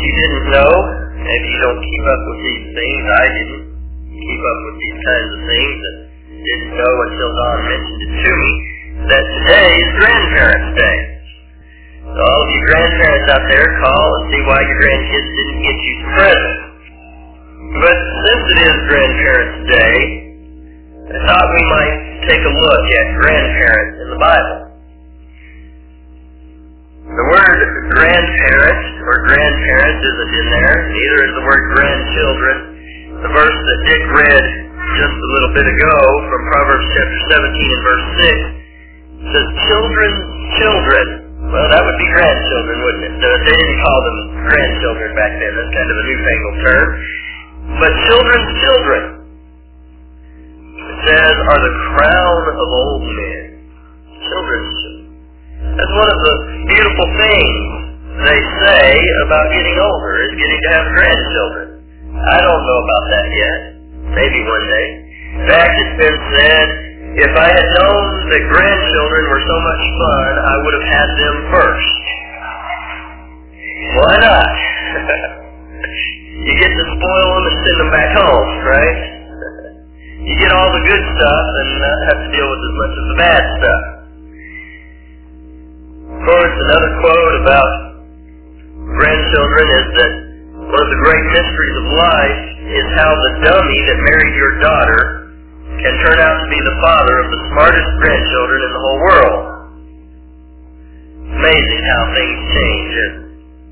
you didn't know, maybe you don't keep up with these things, I didn't keep up with these kinds of things, and didn't know until Don mentioned it to me, that today is Grandparents' Day. So all of you grandparents out there, call and see why your grandkids didn't get you some presents. But since it is Grandparents' Day, I thought we might take a look at grandparents in the Bible. The word grandparent or grandparent isn't in there, neither is the word grandchildren. The verse that Dick read just a little bit ago from Proverbs chapter 17 and verse 6 says, children's children. Well, that would be grandchildren, wouldn't it? They didn't call them grandchildren back then. That's kind of a newfangled term. But children's children, it says, are the crown of old men. Children's children. That's one of the beautiful things they say about getting older, is getting to have grandchildren. I don't know about that yet. Maybe one day. In fact, it's been said, if I had known that grandchildren were so much fun, I would have had them first. Why not? You get to spoil them and send them back home, right? You get all the good stuff and not have to deal with as much of the bad stuff. Of course, another quote about grandchildren is that one of the great mysteries of life is how the dummy that married your daughter can turn out to be the father of the smartest grandchildren in the whole world. Amazing how things change, isn't it?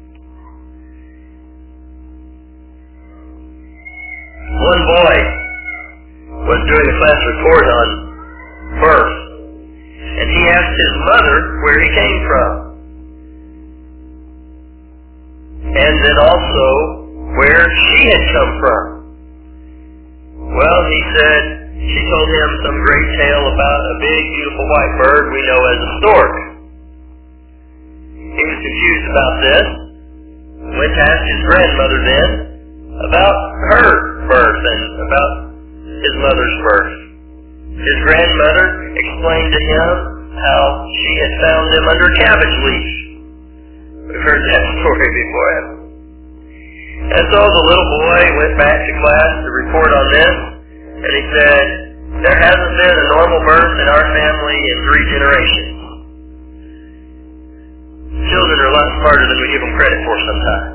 One boy was doing a class report on birth, and he asked his mother where he came from, and then also where she had come from. Well, he said, she told him some great tale about a big, beautiful white bird we know as a stork. He was confused about this, went to ask his grandmother then about her birth and about his mother's birth. His grandmother explained to him how she had found them under a cabbage leaf. We've heard that story before, haven't we? And so the little boy went back to class to report on this, and he said, there hasn't been a normal birth in our family in 3 generations. Children are a lot smarter than we give them credit for sometimes.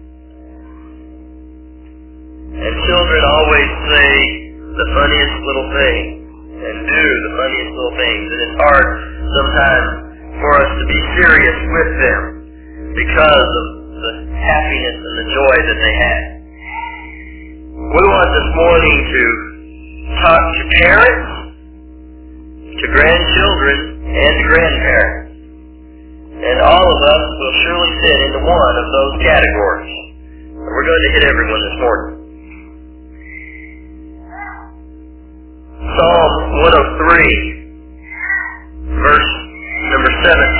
And children always say the funniest little thing and do the funniest little things. And it's hard sometimes for us to be serious with them because of the happiness and the joy that they have. We want this morning to talk to parents, to grandchildren, and to grandparents. And all of us will surely fit into one of those categories. And we're going to hit everyone this morning. Psalm 103, verse number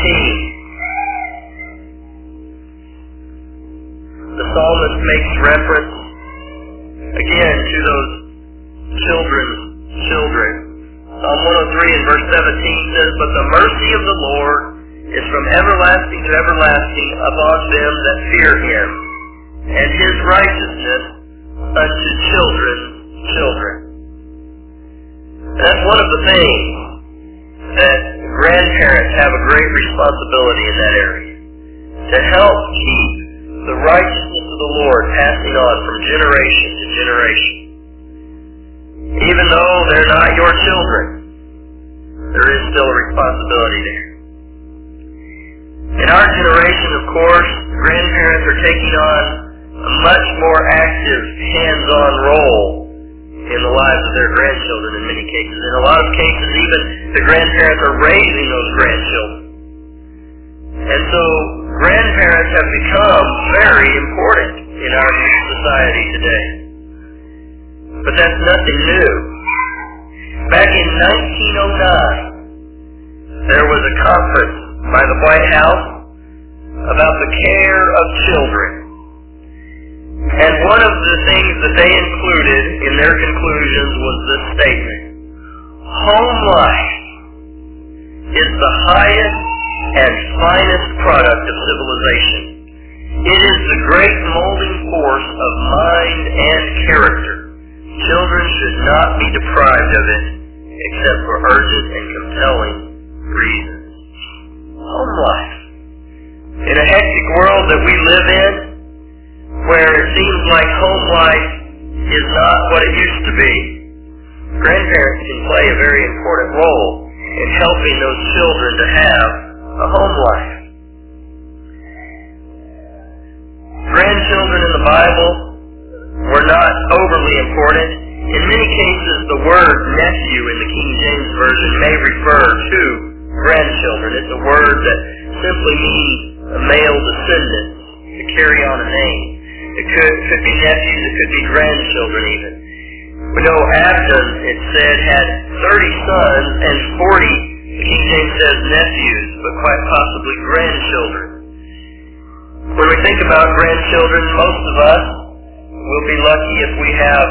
17. The psalmist makes reference again to those children's children. Psalm 103 and verse 17 says, but the mercy of the Lord is from everlasting to everlasting upon them that fear him, and his righteousness unto children's children. That's one of the things that grandparents have a great responsibility in that area, to help keep the righteousness of the Lord passing on from generation to generation. Even though they're not your children, there is still a responsibility there. In our generation, of course, grandparents are taking on a much more active, hands-on role in the lives of their grandchildren in many cases. In a lot of cases, even the grandparents are raising those grandchildren. And so, grandparents have become very important in our society today. But that's nothing new. Back in 1909, there was a conference by the White House about the care of children. And one of the things that they included in their conclusions was this statement: home life is the highest and finest product of civilization, It is the great molding force of mind and character. Children should not be deprived of it except for urgent and compelling reasons. Home life. In a hectic world that we live in, where it seems like home life is not what it used to be, grandparents can play a very important role in helping those children to have a home life. Grandchildren in the Bible were not overly important. In many cases, the word nephew in the King James Version may refer to grandchildren. It's a word that simply means a male descendant to carry on a name. It could be nephews, it could be grandchildren even. We know Abdon, it said, had 30 sons and 40, the King James says nephews, but quite possibly grandchildren. When we think about grandchildren, most of us will be lucky if we have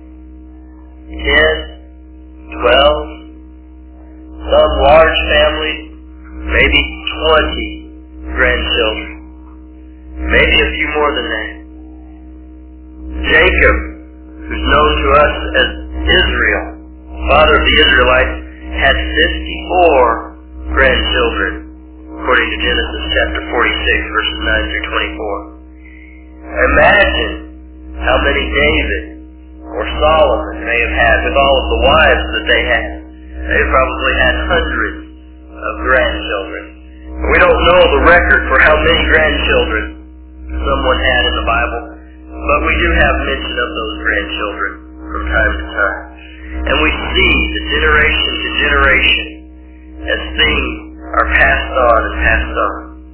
10, 12, some large families, maybe 20 grandchildren. Maybe a few more than that. Jacob, who's known to us as Israel, father of the Israelites, had 54 grandchildren, according to Genesis chapter 46, verses 9 through 24. Imagine how many David or Solomon may have had with all of the wives that they had. They probably had hundreds of grandchildren. We don't know the record for how many grandchildren someone had in the Bible, but we do have mention of those grandchildren from time to time. And we see the generation to generation as things are passed on and passed on.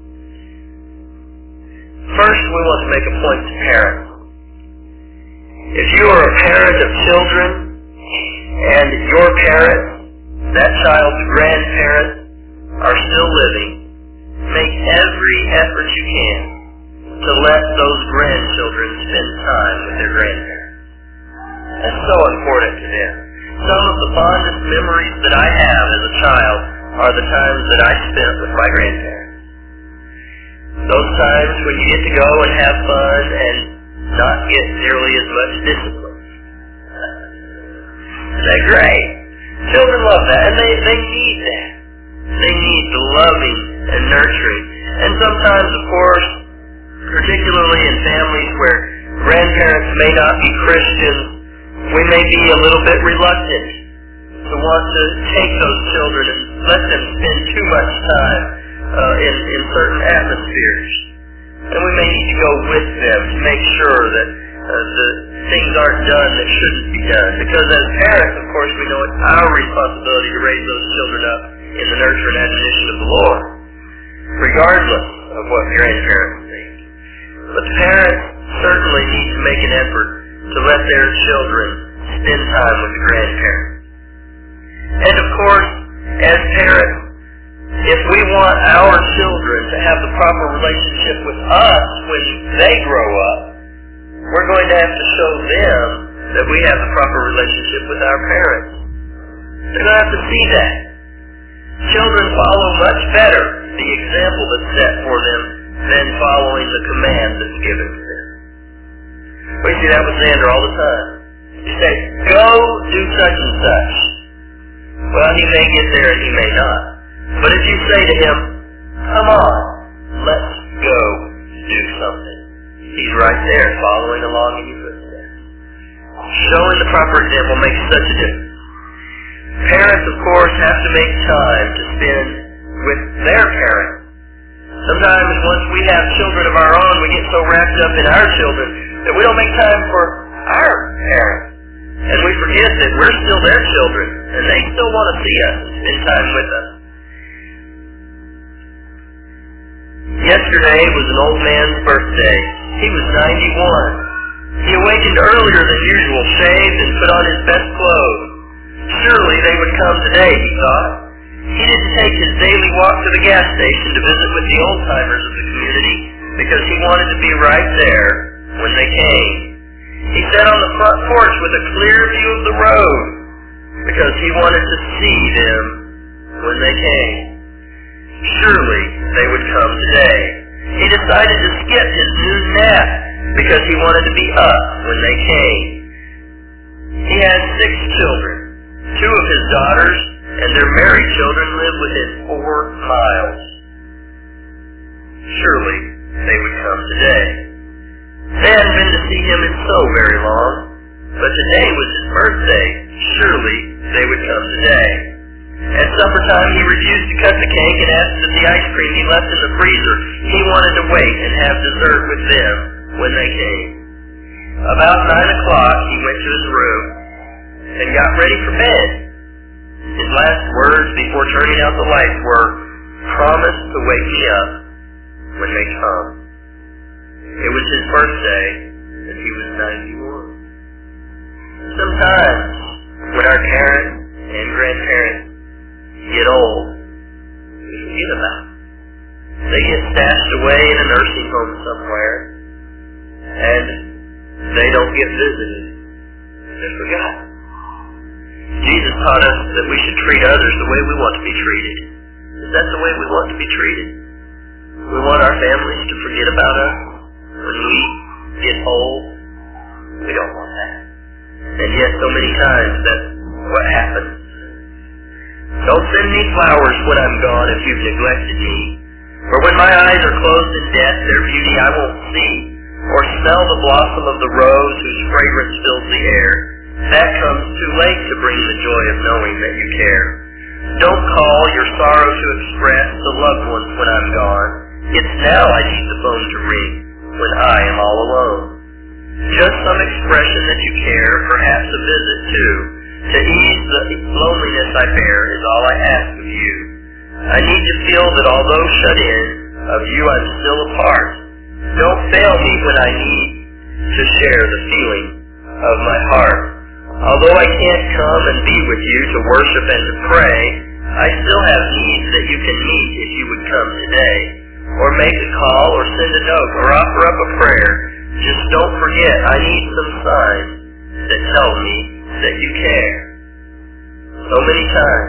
First, we want to make a point to parents. If you are a parent of children and your parents, that child's grandparents, are still living, make every effort you can to let those grandchildren spend time with their grandparents. That's so important to them. Some of the fondest memories that I have as a child are the times that I spent with my grandparents. Those times when you get to go and have fun and not get nearly as much discipline. They're great. Children love that, and they need that. They need the loving and nurturing. And sometimes, of course, particularly in families where grandparents may not be Christians, we may be a little bit reluctant to want to take those children and let them spend too much time in certain atmospheres. And we may need to go with them to make sure that the things aren't done that shouldn't be done. Because as parents, of course, we know it's our responsibility to raise those children up in the nurture and admonition of the Lord, regardless of what grandparents think. But parents certainly need to make an effort to let their children spend time with the grandparents. And of course, as parents, if we want our children to have the proper relationship with us when they grow up, we're going to have to show them that we have the proper relationship with our parents. They're going to have to see that. Children follow much better the example that's set for them than following the command that's given to them. We see that with Xander all the time. You say, go do such and such. Well, he may get there and he may not. But if you say to him, come on, let's go do something, he's right there following along in your footsteps. Showing the proper example makes such a difference. Parents, of course, have to make time to spend with their parents. Sometimes once we have children of our own, we get so wrapped up in our children that we don't make time for our parents. And we forget that we're still their children, and they still want to see us and spend time with us. Yesterday was an old man's birthday. He was 91. He awakened earlier than usual, shaved, and put on his best clothes. Surely they would come today, he thought. He didn't take his daily walk to the gas station to visit with the old-timers of the community because he wanted to be right there when they came. He sat on the front porch with a clear view of the road because he wanted to see them when they came. Surely they would come today. He decided to skip his noon nap because he wanted to be up when they came. He has 6 children. 2 of his daughters and their married children live within 4 miles. Surely they would come today. They hadn't been to see him in so very long, but today was his birthday. Surely they would come today. At supper time, he refused to cut the cake and asked that the ice cream he left in the freezer. He wanted to wait and have dessert with them when they came. About 9 o'clock, he went to his room and got ready for bed. His last words before turning out the lights were, "Promise to wake me up when they come." It was his birthday, and he was 91. Sometimes, when our parents and grandparents get old, we forget about them. They get stashed away in a nursing home somewhere, and they don't get visited. They're forgotten. Jesus taught us that we should treat others the way we want to be treated. Is that the way we want to be treated? We want our families to forget about us when we get old. We don't want that. And yet so many times that's what happens. Don't send me flowers when I'm gone if you've neglected me. For when my eyes are closed in death, their beauty I won't see, or smell the blossom of the rose whose fragrance fills the air. That comes too late to bring the joy of knowing that you care. Don't call your sorrow to express to loved ones when I'm gone. It's now I need the phone to ring, when I am all alone. Just some expression that you care, perhaps a visit too. To ease the loneliness I bear is all I ask of you. I need to feel that although shut in, of you I'm still a part. Don't fail me when I need to share the feeling of my heart. Although I can't come and be with you to worship and to pray, I still have needs that you can meet if you would come today. Or make a call or send a note or offer up a prayer. Just don't forget I need some signs that tell me that you care. So many times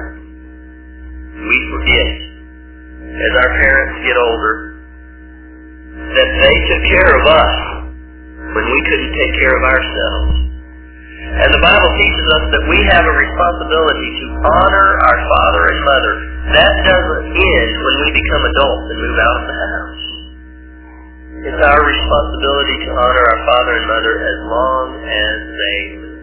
we forget, as our parents get older, that they took care of us when we couldn't take care of ourselves. And the Bible teaches us that we have a responsibility to honor our father and mother. That doesn't end when we become adults and move out of the house. It's our responsibility to honor our father and mother as long as they live.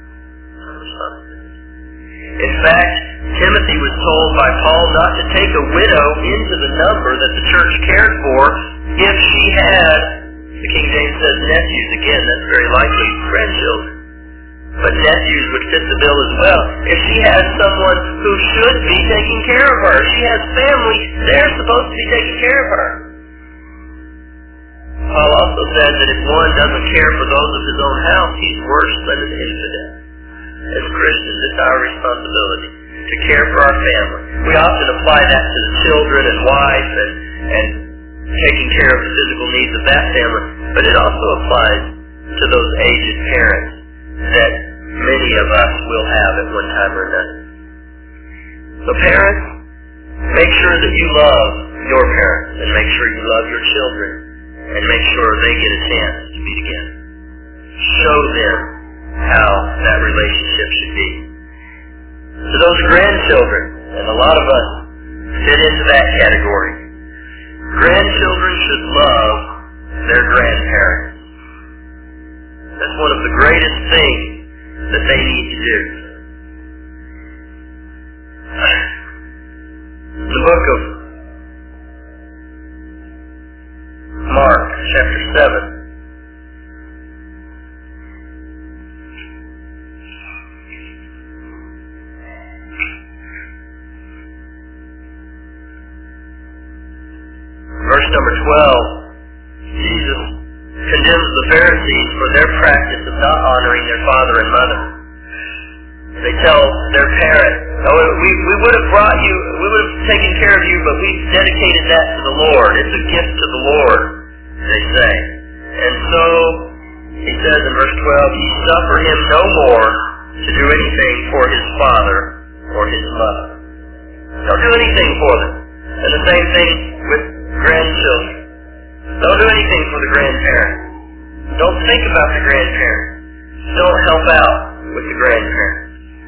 In fact, Timothy was told by Paul not to take a widow into the number that the church cared for if she had, the King James says nephews, again, that's very likely grandchildren. But nephews would fit the bill as well. If she has someone who should be taking care of her, she has family, they're supposed to be taking care of her. Paul also said that if one doesn't care for those of his own house, he's worse than an infidel. As Christians, it's our responsibility to care for our family. We often apply that to the children and wife and taking care of the physical needs of that family, but it also applies to those aged parents that many of us will have at one time or another. So parents, make sure that you love your parents and make sure you love your children and make sure they get a chance to be together. Show them how that relationship should be. To those grandchildren, and a lot of us fit into that category, grandchildren should love their grandparents. That's one of the greatest things that they need to do. The book of Mark, chapter 7. Verse number 12, Jesus condemns the Pharisees for their practice of not honoring their father and mother. They tell their parents, we would have brought you, we would have taken care of you, but we've dedicated that to the Lord. It's a gift to the Lord, they say. And so, he says in verse 12, ye suffer him no more to do anything for his father or his mother. Don't do anything for them. And the same thing with grandchildren. Don't do anything for the grandparent. Don't think about the grandparent. Don't help out with the grandparent.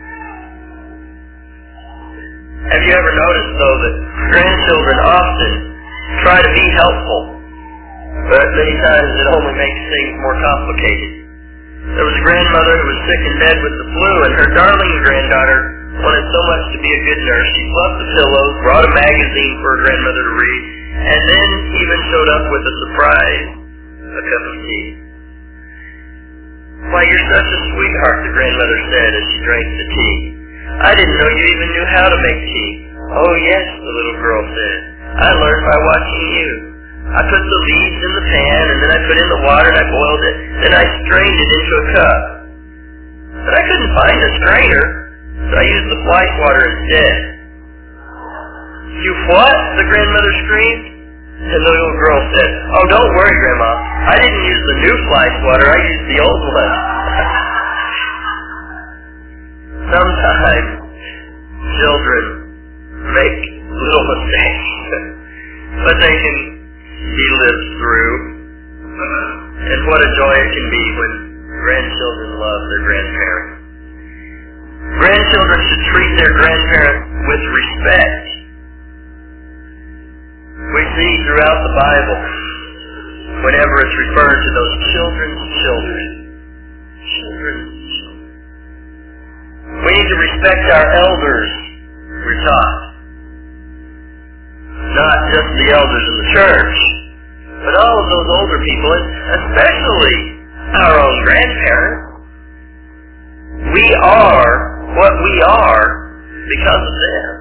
Have you ever noticed, though, that grandchildren often try to be helpful, but many times it only makes things more complicated? There was a grandmother who was sick in bed with the flu, and her darling granddaughter wanted so much to be a good nurse. She fluffed the pillows, brought a magazine for her grandmother to read, and then even showed up with a surprise, a cup of tea. "Why, you're such a sweetheart," the grandmother said as she drank the tea. "I didn't know you even knew how to make tea." "Oh yes," the little girl said. "I learned by watching you. I put the leaves in the pan, and then I put in the water and I boiled it. Then I strained it into a cup. But I couldn't find a strainer, so I used the fly swatter instead." "You what?" the grandmother screamed. And the little girl said, "Oh, don't worry, Grandma. I didn't use the new fly swatter. I used the old one." Sometimes children make little mistakes, but they can be lived through. And what a joy it can be when grandchildren love their grandparents. Grandchildren should treat their grandparents with respect. We see throughout the Bible, whenever it's referred to those children's children. We need to respect our elders, we're taught. Not just the elders in the church, but all of those older people, and especially our own grandparents. We are what we are because of them.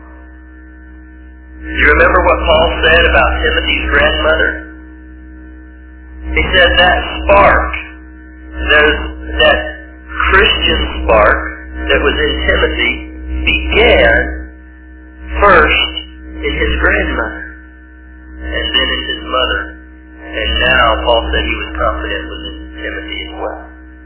Do you remember what Paul said about Timothy's grandmother? He said that spark, that Christian spark that was in Timothy began first in his grandmother and then in his mother. And now Paul said he was confident was in Timothy as well.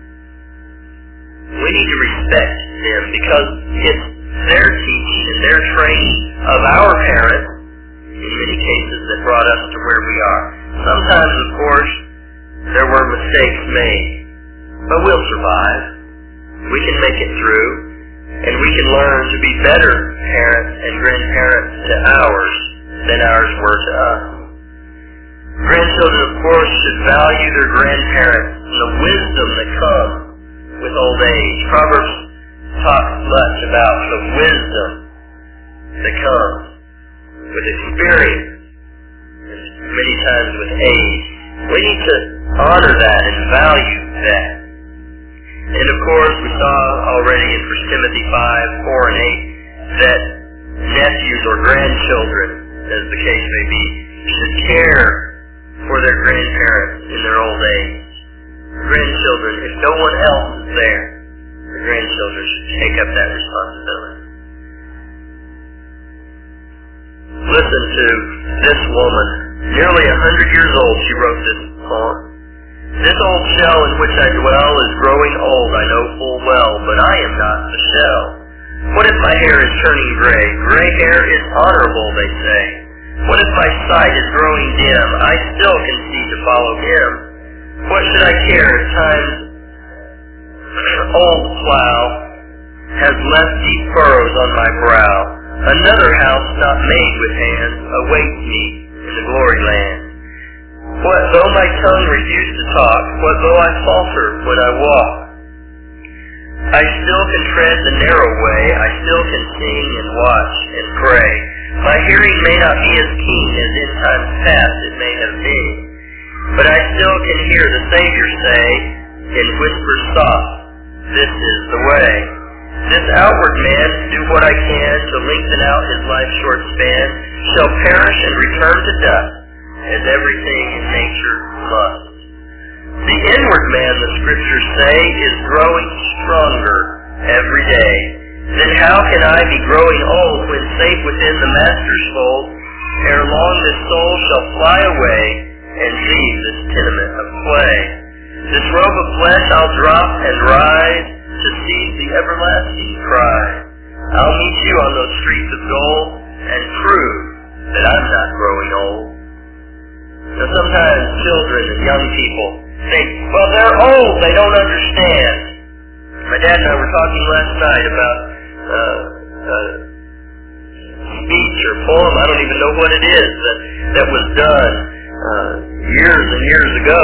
We need to respect them because it's their teaching and their training of our parents, in many cases, that brought us to where we are. Sometimes, of course, there were mistakes made, but we'll survive. We can make it through, and we can learn to be better parents and grandparents to ours than ours were to us. Grandchildren, of course, should value their grandparents and the wisdom that comes with old age. Proverbs talks much about the wisdom that comes with experience, and many times with age. We need to honor that and value that. And of course, we saw already in 1 Timothy 5:4 and 8 that nephews or grandchildren, as the case may be, should care for their grandparents in their old age. Grandchildren, if no one else is there, the grandchildren should take up that responsibility. Listen to this woman. Nearly 100 years old, she wrote this poem. "This old shell in which I dwell is growing old, I know full well, but I am not the shell. What if my hair is turning gray? Gray hair is honorable, they say. What if my sight is growing dim? I still can see to follow him. What should I care if time's old plow has left deep furrows on my brow? Another house not made with hands awaits me in the glory land. What though my tongue refuse to talk? What though I falter when I walk? I still can tread the narrow way. I still can sing and watch and pray. My hearing may not be as keen as in times past it may have been, but I still can hear the Savior say in whispers soft, this is the way. This outward man, do what I can to lengthen out his life's short span, shall perish and return to dust, as everything in nature must. The inward man, the scriptures say, is growing stronger every day. Then how can I be growing old when safe within the Master's fold? Ere long this soul shall fly away and leave this tenement of clay. This robe of flesh I'll drop and rise to seize the everlasting prize. I'll meet you on those streets of gold and prove that I'm not growing old. Now sometimes children and young people think, well, they're old, they don't understand. My dad and I were talking last night about speech or poem, I don't even know what it is, that was done years and years ago,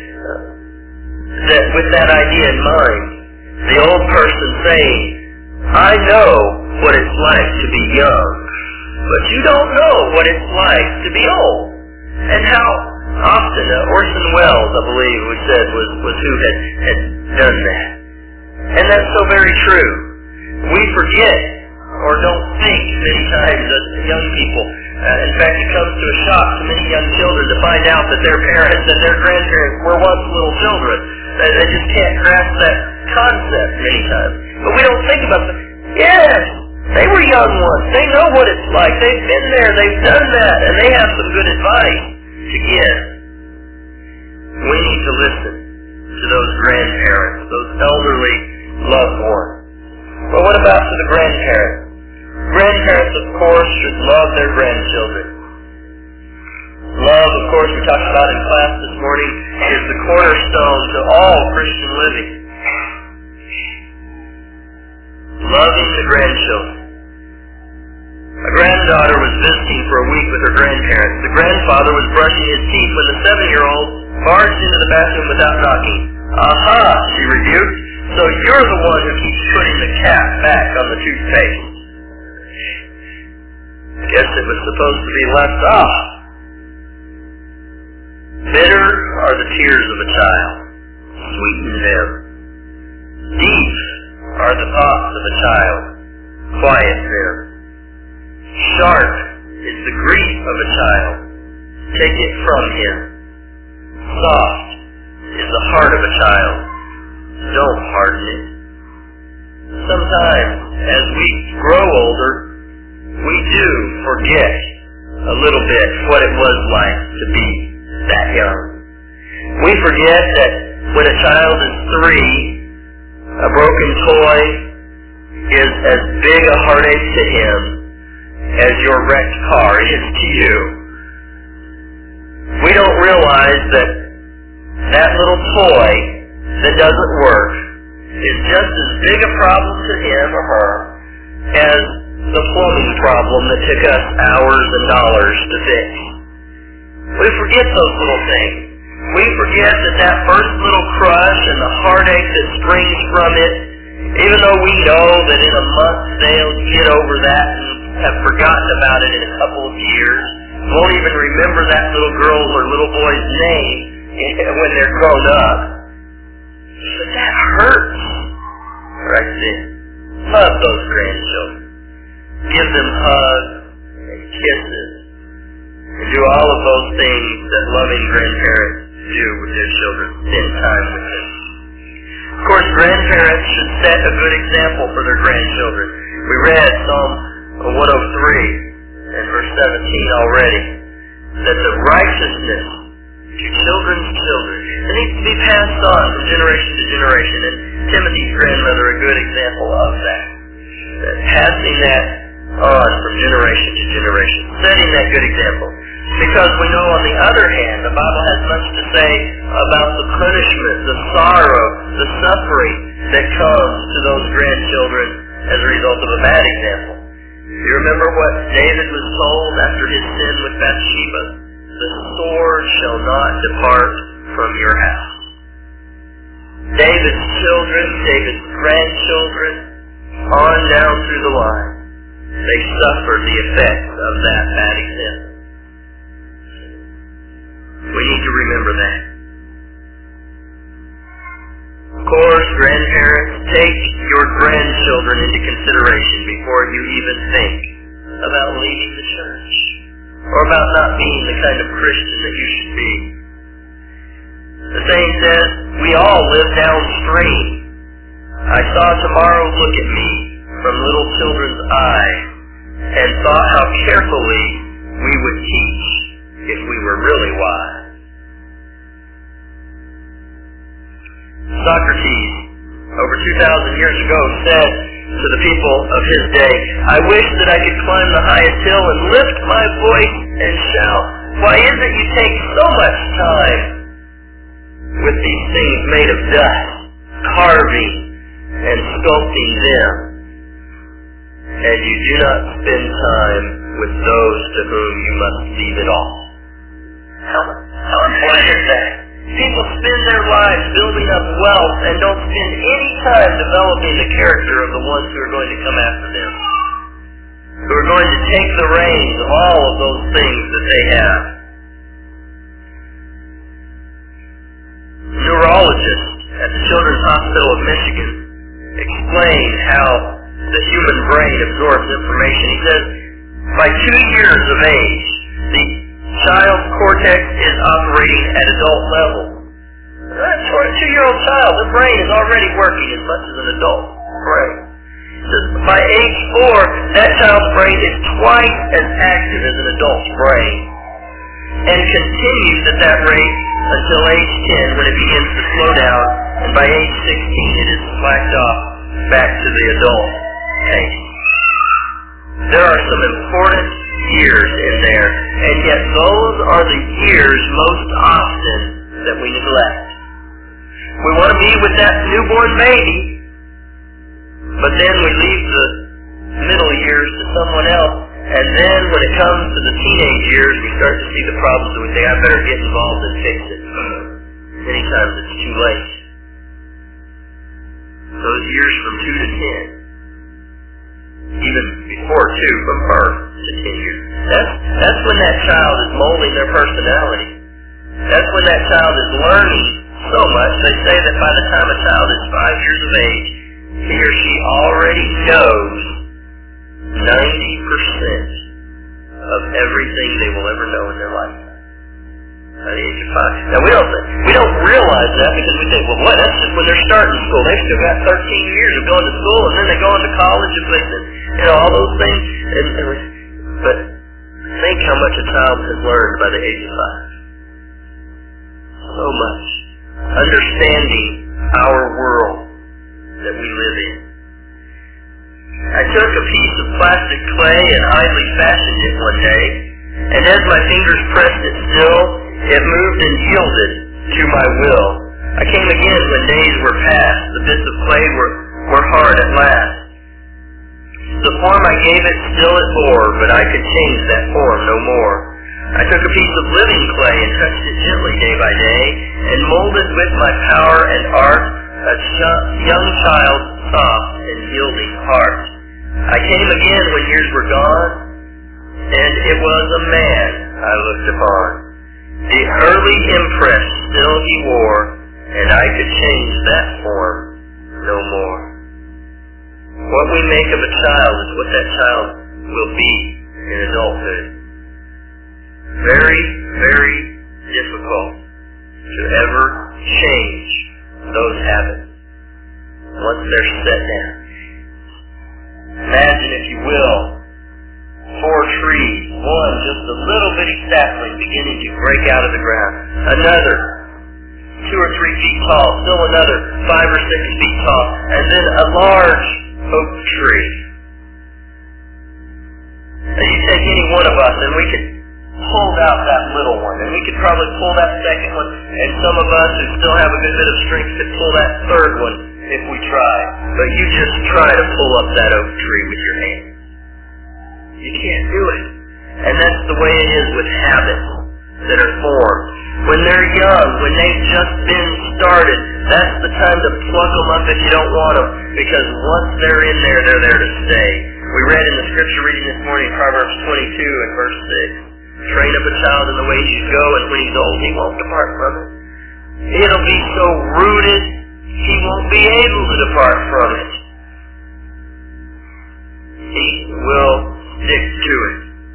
that with that idea in mind, the old person saying, I know what it's like to be young, but you don't know what it's like to be old. And how often, Orson Welles, I believe we said, was who had done that. And that's so very true. We forget or don't think many times as young people. In fact, it comes to a shock to many young children to find out that their parents and their grandparents were once little children. They just can't grasp that concept many times. But we don't think about them. Yes, they were young ones. They know what it's like. They've been there. They've done that. And they have some good advice to give. We need to listen to those grandparents, those elderly loved ones. But what about to the grandparents? Grandparents, of course, should love their grandchildren. Love, of course, we talked about in class this morning, is the cornerstone to all Christian living. Loving the grandchildren. A granddaughter was visiting for a week with her grandparents. The grandfather was brushing his teeth when the 7-year-old barged into the bathroom without knocking. Aha, she rebuked. So you're the one who keeps putting the cap back on the toothpaste. Guess it was supposed to be left off. Bitter are the tears of a child. Sweeten them. Deep are the thoughts of a child. Quiet them. Sharp is the grief of a child. Take it from him. Soft is the heart of a child. Don't harden it. Sometimes, as we grow older, we do forget a little bit what it was like to be that young. We forget that when a child is 3, a broken toy is as big a heartache to him as your wrecked car is to you. We don't realize that that little toy that doesn't work is just as big a problem to him or her as the plumbing problem that took us hours and dollars to fix. We forget those little things. We forget that first little crush and the heartache that springs from it, even though we know that in a month they'll get over that and have forgotten about it in a couple of years, won't even remember that little girl's or little boy's name when they're grown up. But that hurts right then. Love those grandchildren. Give them hugs and kisses. And do all of those things that loving grandparents do with their children. Spend time with them. Of course, grandparents should set a good example for their grandchildren. We read Psalm 103 and verse 17 already, that the righteousness to children's children, it needs to be passed on from generation to generation. And Timothy's grandmother, a good example of that. That passing that on from generation to generation. Setting that good example. Because we know on the other hand, the Bible has much to say about the punishment, the sorrow, the suffering that comes to those grandchildren as a result of a bad example. You remember what David was told after his sin with Bathsheba? The sword shall not depart from your house. David's children, David's grandchildren, on down through the line, they suffered the effects of that bad example. We need to remember that. Of course, grandparents, take your grandchildren into consideration before you even think about leaving the church or about not being the kind of Christian that you should be. The saying says, we all live downstream. I saw tomorrow look at me from little children's eyes and thought how carefully we would teach if we were really wise. Socrates, over 2,000 years ago, said to the people of his day, I wish that I could climb the highest hill and lift my voice and shout, Why is it you take so much time with these things made of dust, carving and sculpting them, and you do not spend time with those to whom you must leave it all? How important is that? People spend their lives building up wealth and don't spend any time developing the character of the ones who are going to come after them, who are going to take the reins of all of those things that they have. Neurologist at the Children's Hospital of Michigan explained how the human brain absorbs information. He says, by 2 years of age, the child's cortex is operating at adult level. For a 2-year-old child, the brain is already working as much as an adult brain. By age 4, that child's brain is twice as active as an adult's brain, and continues at that rate until age 10, when it begins to slow down, and by age 16 it is slacked off back to the adult age. There are some important years in there, and yet those are the years most often that we neglect. We want to be with that newborn baby, but then we leave the middle years to someone else, and then when it comes to the teenage years, we start to see the problems, and we think, I better get involved and fix it. Many times it's too late. Those years from 2 to 10, even before 2, from birth to 10 years, that's when that child is molding their personality. That's when that child is learning so much. They say that by the time a child is 5 years of age, he or she already knows 90% of everything they will ever know in their lifetime. At the age of 5. Now we don't realize that, because we think, well, boy, that's just when they're starting school. They've still got 13 years of going to school, and then they go into college, and all those things. But think how much a child has learned by the age of 5. So much. Understanding our world that we live in. I took a piece of plastic clay and idly fashioned it one day, and as my fingers pressed it still, it moved and yielded to my will. I came again when days were past. The bits of clay were hard at last. The form I gave it still it bore, but I could change that form no more. I took a piece of living clay and touched it gently day by day, and molded with my power and art a young child's soft and yielding heart. I came again when years were gone, and it was a man I looked upon. The early impress still he wore, and I could change that form no more. What we make of a child is what that child will be in adulthood. Very, very difficult to ever change those habits once they're set down. Imagine, if you will, 4 trees, one just a little bitty sapling beginning to break out of the ground, another 2 or 3 feet tall, still another 5 or 6 feet tall, and then a large oak tree. Now you take any one of us and we could pull out that little one, and we could probably pull that second one, and some of us who still have a good bit of strength could pull that third one if we try. But you just try to pull up that oak tree with your hand. You can't do it. And that's the way it is with habits that are formed. When they're young, when they've just been started, that's the time to pluck them up if you don't want them, because once they're in there, they're there to stay. We read in the scripture reading this morning, Proverbs 22 and verse 6. Train up a child in the way he should go, and when he's old, he won't depart from it. It'll be so rooted, he won't be able to depart from it. He will stick to it.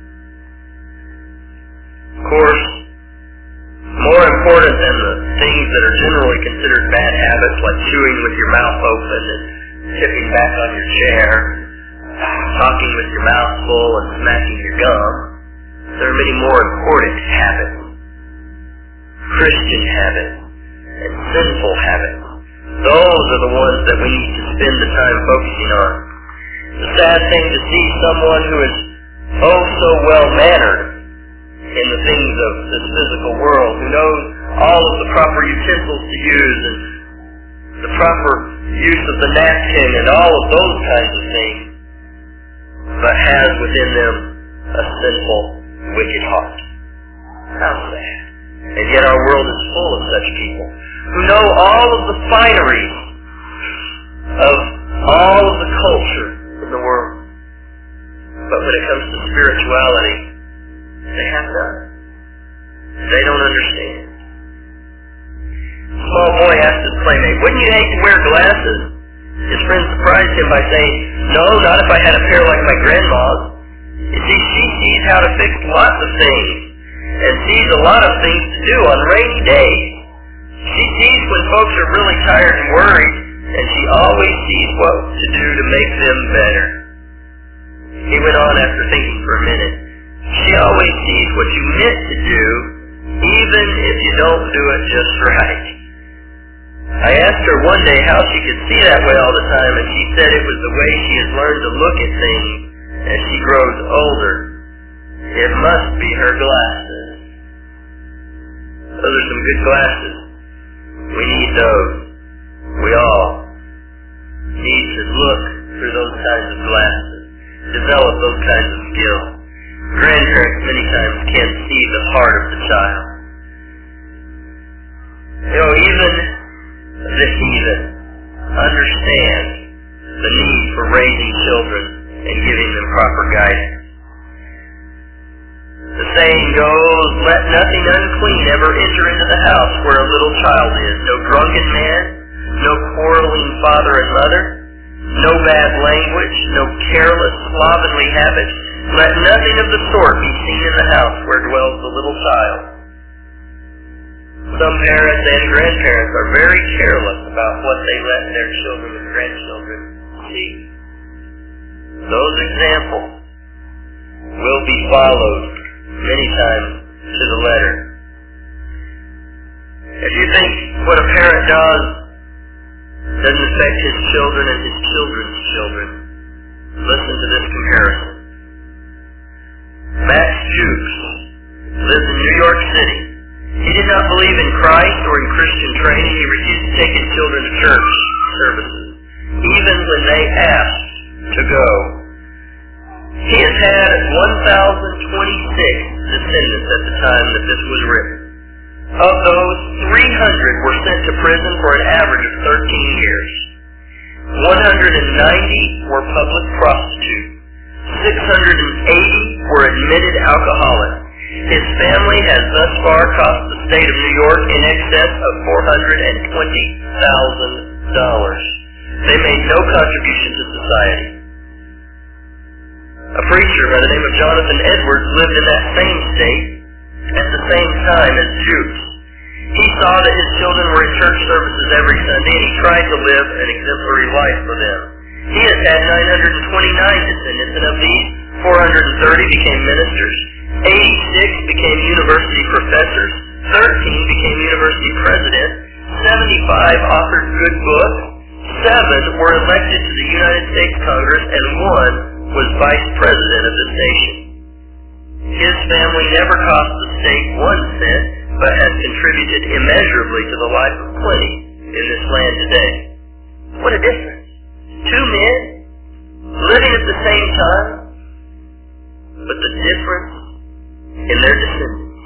Of course, more important than the things that are generally considered bad habits, like chewing with your mouth open and tipping back on your chair, talking with your mouth full and smacking your gum, there are many more important habits. Christian habits and sinful habits. Those are the ones that we need to spend the time focusing on. It's a sad thing to see someone who is oh so well-mannered in the things of this physical world, who knows all of the proper utensils to use and the proper use of the napkin and all of those kinds of things, but has within them a sinful, wicked heart. How sad. And yet our world is full of such people who know all of the fineries of all of the culture in the world. But when it comes to spirituality, they have none. They don't understand. A small boy asked his playmate, "Wouldn't you hate to wear glasses?" His friend surprised him by saying, "No, not if I had a pair like my grandma's. You see, she sees how to fix lots of things, and sees a lot of things to do on rainy days. She sees when folks are really tired and worried, and she always sees what to do to make them better." He went on after thinking for a minute. "She always sees what you meant to do, even if you don't do it just right." I asked her one day how she could see that way all the time, and she said it was the way she has learned to look at things as she grows older. It must be her glasses. Those are some good glasses. We need those. We all need to look through those kinds of glasses, develop those kinds of skills. Grandparents many times can't see the heart of the child. Even the heathen understand the need for raising children and giving them proper guidance. The saying goes, "Let nothing unclean ever enter into the house where a little child is. No drunken man, no quarreling father and mother, no bad language, no careless, slovenly habits. Let nothing of the sort be seen in the house where dwells the little child." Some parents and grandparents are very careless about what they let their children and grandchildren see. Those examples will be followed many times to the letter. If you think what a parent does doesn't affect his children and his children's children, listen to this comparison. Max Jukes lives in New York City. He did not believe in Christ or in Christian training. He refused to take his children to church services, even when they asked to go. He has had 1,026 descendants at the time that this was written. Of those, 300 were sent to prison for an average of 13 years. 190 were public prostitutes. 680 were admitted alcoholics. His family has thus far cost the state of New York in excess of $420,000. They made no contribution to society. A preacher by the name of Jonathan Edwards lived in that same state at the same time as Jukes. He saw that his children were in church services every Sunday, and he tried to live an exemplary life for them. He has had 929 descendants, and of these, 430 became ministers, 86 became university professors, 13 became university presidents, 75 authored good books, 7 were elected to the United States Congress, and 1 was vice president of this nation. His family never cost the state 1 cent, but has contributed immeasurably to the life of plenty in this land today. What a difference. 2 men living at the same time, but the difference in their descendants.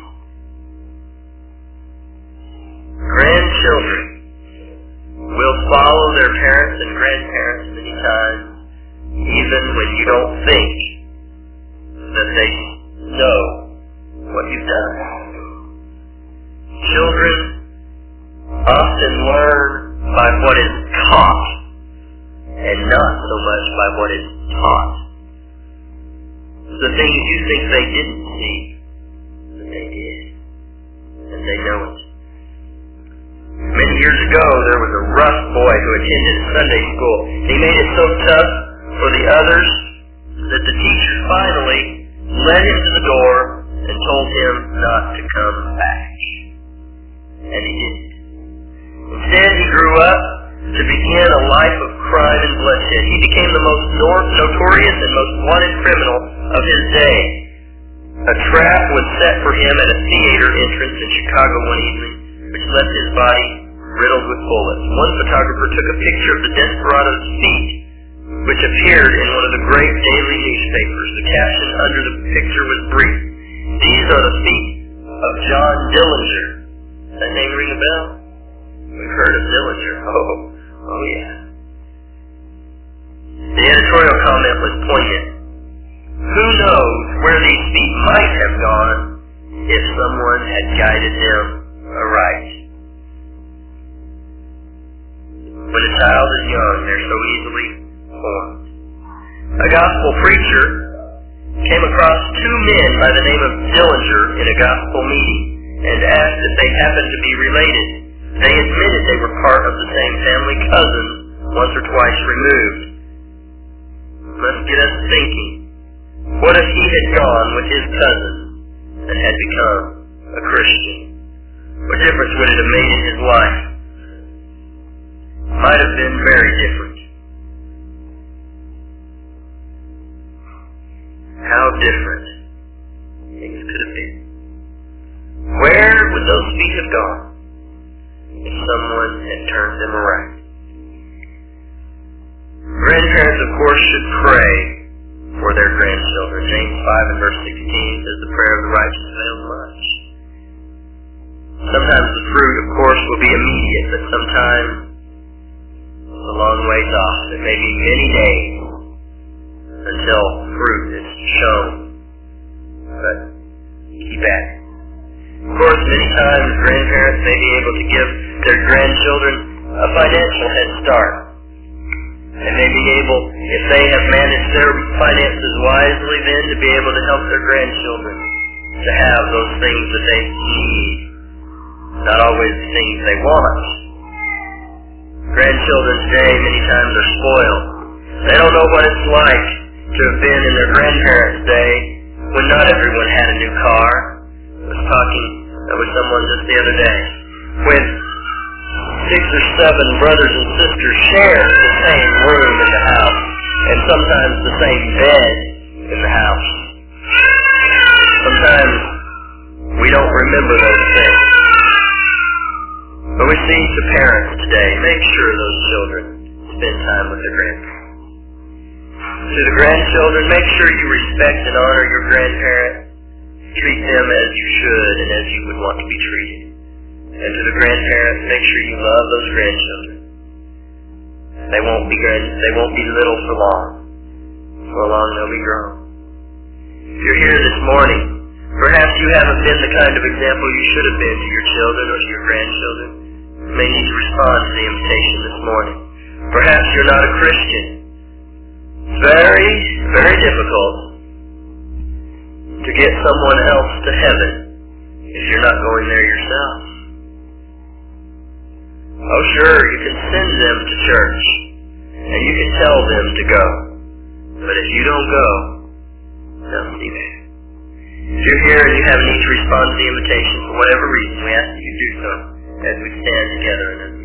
Grandchildren will follow their parents and grandparents many times, even when you don't think that they know what you've done. Children often learn by what is taught and not so much by what is taught. The things you think they didn't see, but they did, and they know it. Many years ago, there was a rough boy who attended Sunday school. He made it so tough for the others that the teacher finally led him to the door and told him not to come back. And he didn't. Instead, he grew up to begin a life of crime and bloodshed. He became the most notorious and most wanted criminal of his day. A trap was set for him at a theater entrance in Chicago one evening, which left his body riddled with bullets. One photographer took a picture of the desperado's feet, which appeared in one of the great daily newspapers. The caption under the picture was brief: "These are the feet of John Dillinger." Does that name ring a bell? We've heard of Dillinger. Oh yeah. The editorial comment was poignant. Who knows where these feet might have gone if someone had guided them aright. When a child is young, they're so easily formed. A gospel preacher came across two men by the name of Dillinger in a gospel meeting and asked if they happened to be related. They admitted they were part of the same family, cousins, once or twice removed. Must get us thinking. What if he had gone with his cousin and had become a Christian? What difference would it have made in his life? Might have been very different. How different things could have been. Where would those feet have gone if someone had turned them around? Grandparents, of course, should pray for their grandchildren. James 5 and verse 16 says the prayer of the righteous avails much. Sometimes the fruit, of course, will be immediate, but sometimes it's a long ways off. It may be many days until fruit is shown. But keep at it. Of course, many times grandparents may be able to give their grandchildren a financial head start. They may be able, if they have managed their finances wisely, then to be able to help their grandchildren to have those things that they need. Not always the things they want. Grandchildren today many times are spoiled. They don't know what it's like to have been in their grandparents' day when not everyone had a new car. I was talking with someone just the other day. When 6 or 7 brothers and sisters share the same room in the house, and sometimes the same bed in the house. Sometimes we don't remember those things. But we see to parents today, make sure those children spend time with their grandparents. To the grandchildren, make sure you respect and honor your grandparents. Treat them as you should and as you would want to be treated. And to the grandparents, make sure you love those grandchildren. They won't be little for long. For long they'll be grown. If you're here this morning, perhaps you haven't been the kind of example you should have been to your children or to your grandchildren. You may need to respond to the invitation this morning. Perhaps you're not a Christian. It's very, very difficult to get someone else to heaven if you're not going there yourself. Oh sure, you can send them to church, and you can tell them to go. But if you don't go, they'll see that. If you're here and you have a need to respond to the invitation for whatever reason, we ask that you do so as we stand together in this